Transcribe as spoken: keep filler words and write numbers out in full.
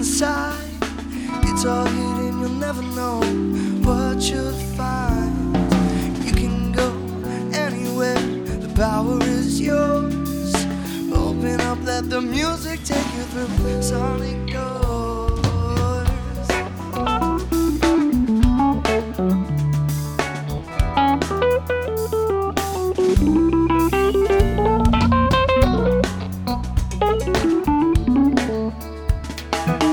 inside. It's all hidden, you'll never know what you'll find. You can go anywhere, the power is yours. Open up, let the music take you through. Sonic Go.